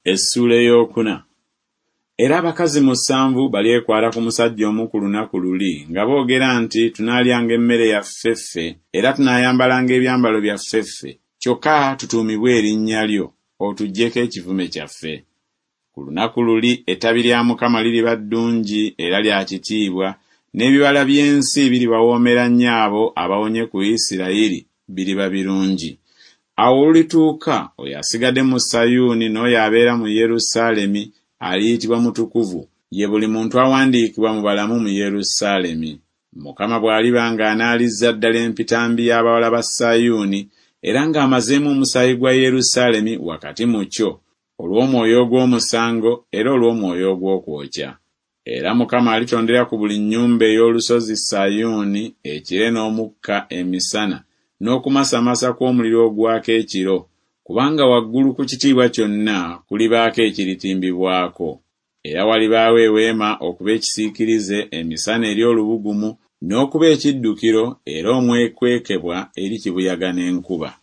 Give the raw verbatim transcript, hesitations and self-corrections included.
Essula ey'okuna. Era abakazi musanvu balyekwala ku musajja omu ku lunaku luli nga boogera nti tunaalyanga emmere yaffe ffe era tunaayambalanga ebyambalo byaffe ffe, kyokka tutuumibwe erinnya lyo otuggyeko ekivume kyaffe. Ku lunaku luli ettabi lya Mukama liriba ddungi era lya kitiibwa, n'ebibala by'ensi biribawoomera nnyo abo abawonye ku Isirayiri biriba birungi. Awo olulituuka oyo asigadde mu Sayuuni n'oyo abeera mu Yerusaalemi aliyitibwa mutukuvu, ye buli muntu awandiikibwa mu balamu mu Yerusaalemi. Mukama bw'aliba ng'anaalizza ddala empitambi y'abawala ba Sayuuni era ng'amazeemu omusaayi gwa Yerusaalemi wakati mu kyo, olw'omwoyo ogw'omusango era olw'omwoyo ogw'okwokya. Era Mukama alitondera ku buli nnyumba ey'olusozi Sayuuni ekire n'omukka emisana n'okumasamasa kw'omuliro ogwaka ekiro, kubanga waggulu ku kitiibwa kyonna kulibaako ekiritimbibwako. Era walibaawo eweema okuba ekisiikirize emisana eri olubugumu n'okuba ekiddukiro era omwekwekebwa eri kibuyaga n'enkuba.